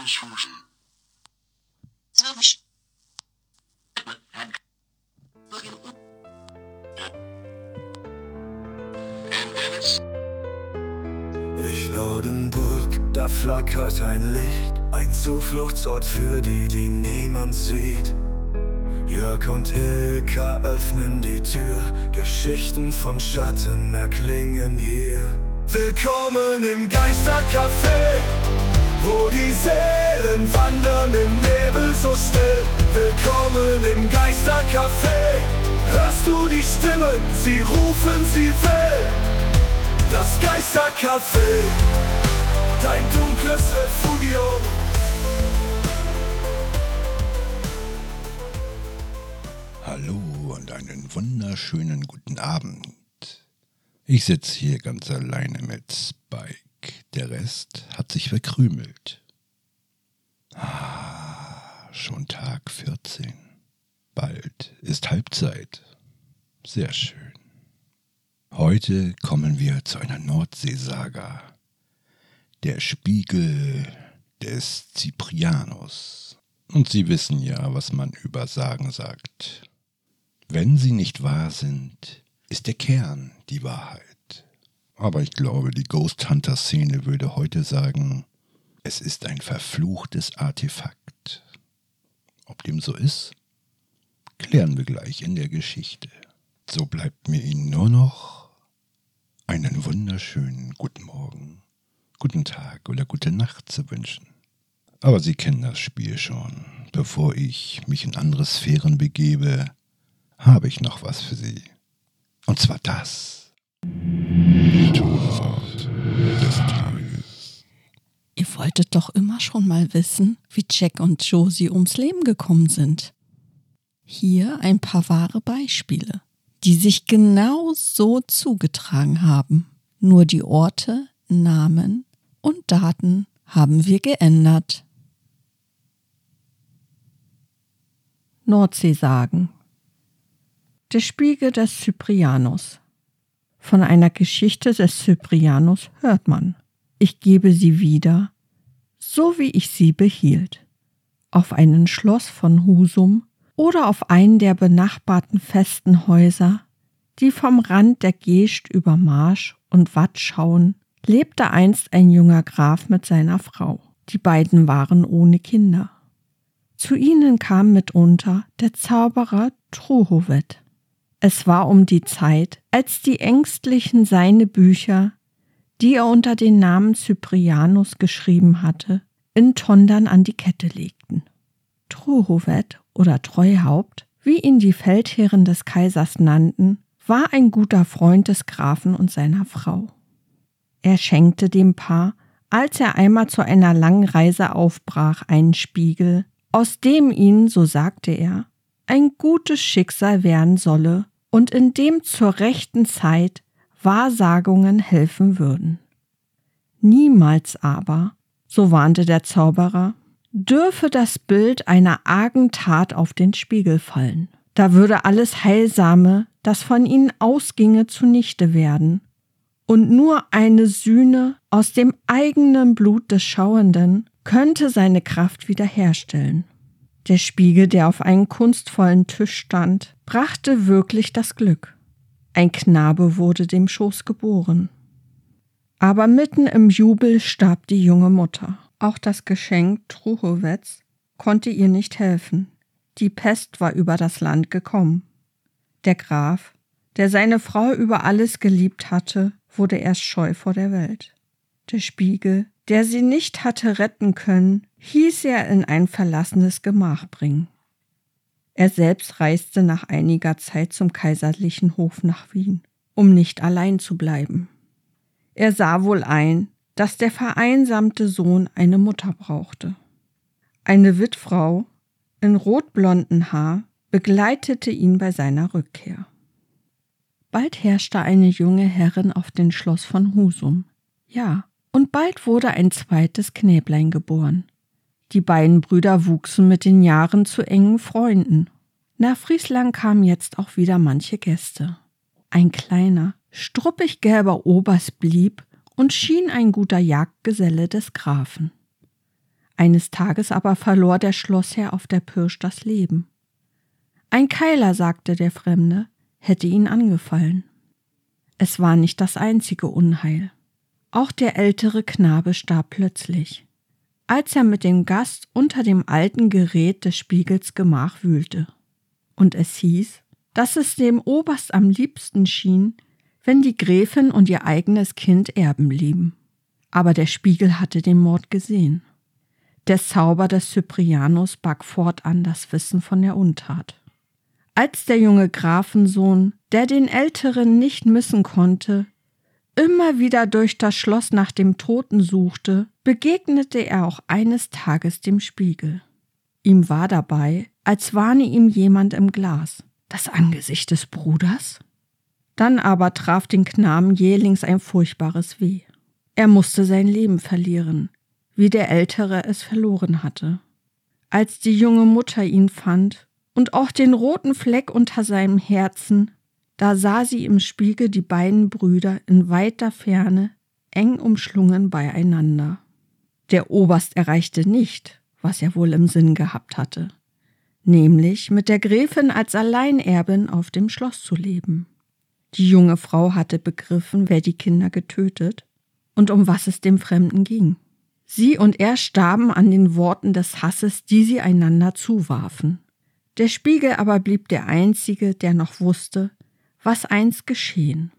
Laudenburg, da flackert ein Licht, ein Zufluchtsort für die, die niemand sieht. Jörg und Ilka öffnen die Tür, Geschichten von Schatten erklingen hier. Willkommen im Geistercafé, wo die Seelen wandern im Nebel so still. Willkommen im Geistercafé, hörst du die Stimmen, sie rufen, sie will. Das Geistercafé, dein dunkles Refugium. Hallo und einen wunderschönen guten Abend. Ich sitze hier ganz alleine mit Spike. Der Rest hat sich verkrümelt. Schon Tag 14. Bald ist Halbzeit. Sehr schön. Heute kommen wir zu einer Nordseesaga. Der Spiegel des Cyprianus. Und Sie wissen ja, was man über Sagen sagt. Wenn sie nicht wahr sind, ist der Kern die Wahrheit. Aber ich glaube, die Ghost Hunter-Szene würde heute sagen, es ist ein verfluchtes Artefakt. Ob dem so ist, klären wir gleich in der Geschichte. So bleibt mir Ihnen nur noch einen wunderschönen guten Morgen, guten Tag oder gute Nacht zu wünschen. Aber Sie kennen das Spiel schon. Bevor ich mich in andere Sphären begebe, habe ich noch was für Sie. Und zwar das. Wort des Tages. Ihr wolltet doch immer schon mal wissen, wie Jack und Josie ums Leben gekommen sind. Hier ein paar wahre Beispiele, die sich genau so zugetragen haben. Nur die Orte, Namen und Daten haben wir geändert. Nordseesagen. Der Spiegel des Cyprianus. Von einer Geschichte des Cyprianus hört man. Ich gebe sie wieder, so wie ich sie behielt. Auf ein Schloss von Husum oder auf einen der benachbarten festen Häuser, die vom Rand der Geest über Marsch und Watt schauen, lebte einst ein junger Graf mit seiner Frau. Die beiden waren ohne Kinder. Zu ihnen kam mitunter der Zauberer Truhovet. Es war um die Zeit, als die Ängstlichen seine Bücher, die er unter dem Namen Cyprianus geschrieben hatte, in Tondern an die Kette legten. Truhovet oder Treuhaupt, wie ihn die Feldherren des Kaisers nannten, war ein guter Freund des Grafen und seiner Frau. Er schenkte dem Paar, als er einmal zu einer langen Reise aufbrach, einen Spiegel, aus dem ihnen, so sagte er, ein gutes Schicksal werden solle und in dem zur rechten Zeit Wahrsagungen helfen würden. Niemals aber, so warnte der Zauberer, dürfe das Bild einer argen Tat auf den Spiegel fallen. Da würde alles Heilsame, das von ihnen ausginge, zunichte werden, und nur eine Sühne aus dem eigenen Blut des Schauenden könnte seine Kraft wiederherstellen. Der Spiegel, der auf einem kunstvollen Tisch stand, brachte wirklich das Glück. Ein Knabe wurde dem Schoß geboren. Aber mitten im Jubel starb die junge Mutter. Auch das Geschenk Truhovets konnte ihr nicht helfen. Die Pest war über das Land gekommen. Der Graf, der seine Frau über alles geliebt hatte, wurde erst scheu vor der Welt. Der Spiegel, der sie nicht hatte retten können, hieß er in ein verlassenes Gemach bringen. Er selbst reiste nach einiger Zeit zum kaiserlichen Hof nach Wien, um nicht allein zu bleiben. Er sah wohl ein, dass der vereinsamte Sohn eine Mutter brauchte. Eine Witfrau in rotblonden Haar begleitete ihn bei seiner Rückkehr. Bald herrschte eine junge Herrin auf dem Schloss von Husum. Ja, und bald wurde ein zweites Knäblein geboren. Die beiden Brüder wuchsen mit den Jahren zu engen Freunden. Nach Friesland kamen jetzt auch wieder manche Gäste. Ein kleiner, struppig gelber Oberst blieb und schien ein guter Jagdgeselle des Grafen. Eines Tages aber verlor der Schlossherr auf der Pirsch das Leben. Ein Keiler, sagte der Fremde, hätte ihn angefallen. Es war nicht das einzige Unheil. Auch der ältere Knabe starb plötzlich, als er mit dem Gast unter dem alten Gerät des Spiegels Gemach wühlte. Und es hieß, dass es dem Oberst am liebsten schien, wenn die Gräfin und ihr eigenes Kind Erben blieben. Aber der Spiegel hatte den Mord gesehen. Der Zauber des Cyprianus barg fortan das Wissen von der Untat. Als der junge Grafensohn, der den Älteren nicht missen konnte, immer wieder durch das Schloss nach dem Toten suchte, begegnete er auch eines Tages dem Spiegel. Ihm war dabei, als warne ihm jemand im Glas. Das Angesicht des Bruders? Dann aber traf den Knaben jählings ein furchtbares Weh. Er musste sein Leben verlieren, wie der Ältere es verloren hatte. Als die junge Mutter ihn fand und auch den roten Fleck unter seinem Herzen, da sah sie im Spiegel die beiden Brüder in weiter Ferne, eng umschlungen beieinander. Der Oberst erreichte nicht, was er wohl im Sinn gehabt hatte, nämlich mit der Gräfin als Alleinerbin auf dem Schloss zu leben. Die junge Frau hatte begriffen, wer die Kinder getötet und um was es dem Fremden ging. Sie und er starben an den Worten des Hasses, die sie einander zuwarfen. Der Spiegel aber blieb der Einzige, der noch wusste, was einst geschehen.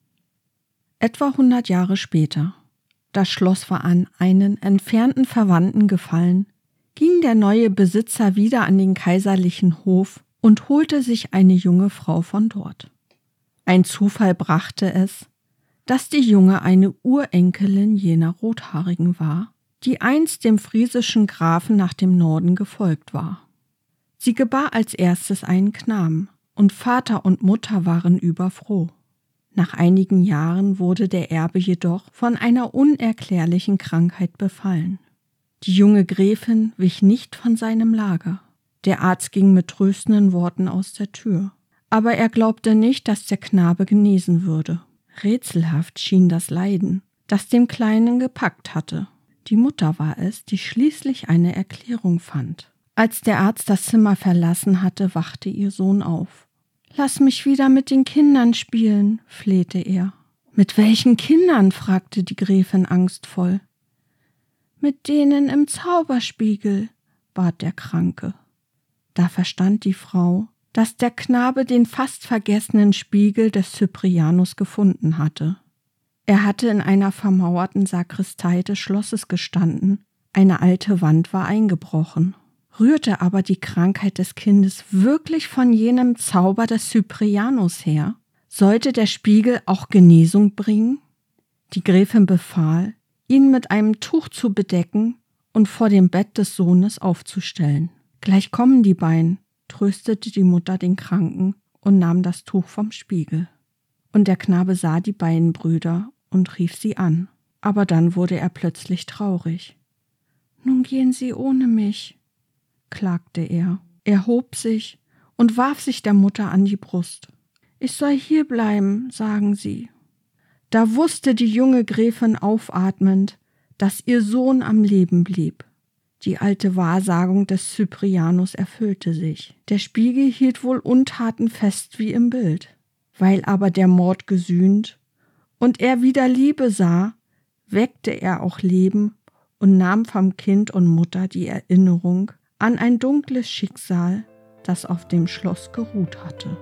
Etwa 100 Jahre später, das Schloss war an einen entfernten Verwandten gefallen, ging der neue Besitzer wieder an den kaiserlichen Hof und holte sich eine junge Frau von dort. Ein Zufall brachte es, dass die Junge eine Urenkelin jener Rothaarigen war, die einst dem friesischen Grafen nach dem Norden gefolgt war. Sie gebar als erstes einen Knaben, und Vater und Mutter waren überfroh. Nach einigen Jahren wurde der Erbe jedoch von einer unerklärlichen Krankheit befallen. Die junge Gräfin wich nicht von seinem Lager. Der Arzt ging mit tröstenden Worten aus der Tür. Aber er glaubte nicht, dass der Knabe genesen würde. Rätselhaft schien das Leiden, das dem Kleinen gepackt hatte. Die Mutter war es, die schließlich eine Erklärung fand. Als der Arzt das Zimmer verlassen hatte, wachte ihr Sohn auf. »Lass mich wieder mit den Kindern spielen«, flehte er. »Mit welchen Kindern?« fragte die Gräfin angstvoll. »Mit denen im Zauberspiegel«, bat der Kranke. Da verstand die Frau, dass der Knabe den fast vergessenen Spiegel des Cyprianus gefunden hatte. Er hatte in einer vermauerten Sakristei des Schlosses gestanden, eine alte Wand war eingebrochen. Rührte aber die Krankheit des Kindes wirklich von jenem Zauber des Cyprianus her? Sollte der Spiegel auch Genesung bringen? Die Gräfin befahl, ihn mit einem Tuch zu bedecken und vor dem Bett des Sohnes aufzustellen. »Gleich kommen die beiden«, tröstete die Mutter den Kranken und nahm das Tuch vom Spiegel. Und der Knabe sah die beiden Brüder und rief sie an. Aber dann wurde er plötzlich traurig. »Nun gehen Sie ohne mich«, klagte er. Er hob sich und warf sich der Mutter an die Brust. »Ich soll hier bleiben«, sagen sie. Da wusste die junge Gräfin aufatmend, dass ihr Sohn am Leben blieb. Die alte Wahrsagung des Cyprianus erfüllte sich. Der Spiegel hielt wohl Untaten fest wie im Bild. Weil aber der Mord gesühnt und er wieder Liebe sah, weckte er auch Leben und nahm vom Kind und Mutter die Erinnerung an ein dunkles Schicksal, das auf dem Schloss geruht hatte.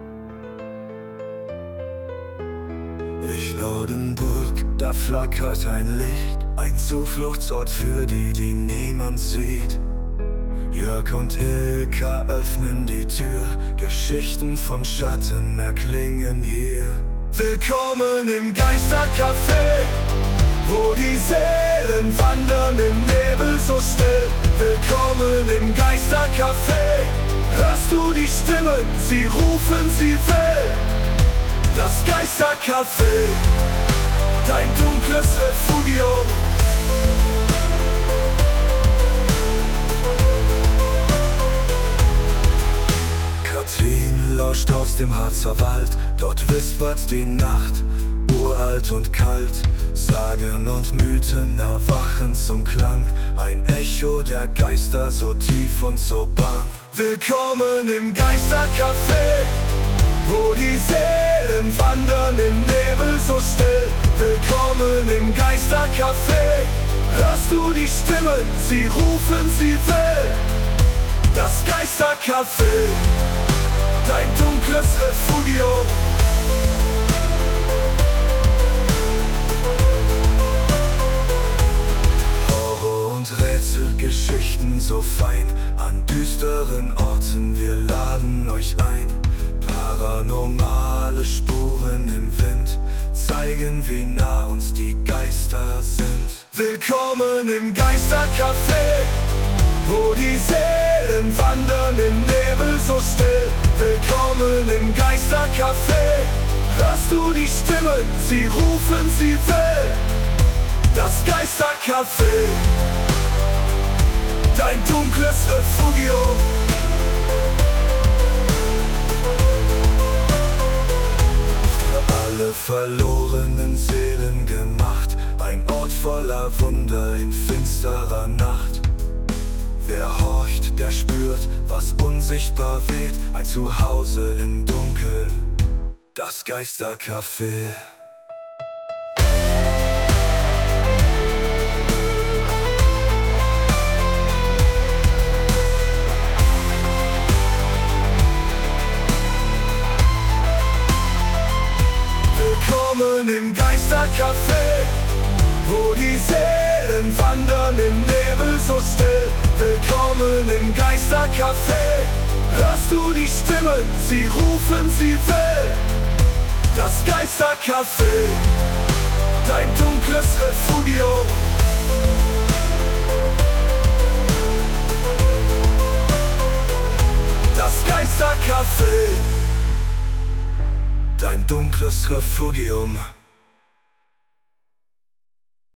Laudenburg, da flackert ein Licht, ein Zufluchtsort für die, die niemand sieht. Jörg und Ilka öffnen die Tür, Geschichten von Schatten erklingen hier. Willkommen im Geistercafé, wo die Seelen wandern im Nebel so still. Willkommen im Geistercafé, hörst du die Stimmen, sie rufen, sie will. Das Geistercafé, dein dunkles Refugium. Katrin lauscht aus dem Harzer Wald, dort wispert die Nacht. uralt und kalt. Sagen und Mythen erwachen zum Klang, ein Echo der Geister so tief und so bang. Willkommen im Geistercafé, wo die Seelen wandern im Nebel so still. Willkommen im Geistercafé, hörst du die Stimmen, sie rufen, sie will. Das Geistercafé, dein dunkles Refugium. Horror und Rätselgeschichten so fein, an düsteren Orten wir laden euch ein. Paranormale Spuren im Wind zeigen, wie nah uns die Geister sind. Willkommen im Geistercafé, wo die Seelen wandern im Nebel so still. Willkommen im Geistercafé, hörst du die Stimmen, sie rufen, sie will. Das Geistercafé, dein dunkles Refugium. Alle verlorenen Seelen gemacht, ein Ort voller Wunder in finsterer Nacht. Wer horcht, der spürt, was unsichtbar weht, ein Zuhause im Dunkeln, das Geistercafé. Willkommen im Geistercafé, wo die Seelen wandern im Nebel so still. Willkommen im Geistercafé, hörst du die Stimmen, sie rufen, sie will. Das Geistercafé, dein dunkles Refugium. Das Geistercafé, dein dunkles Refugium.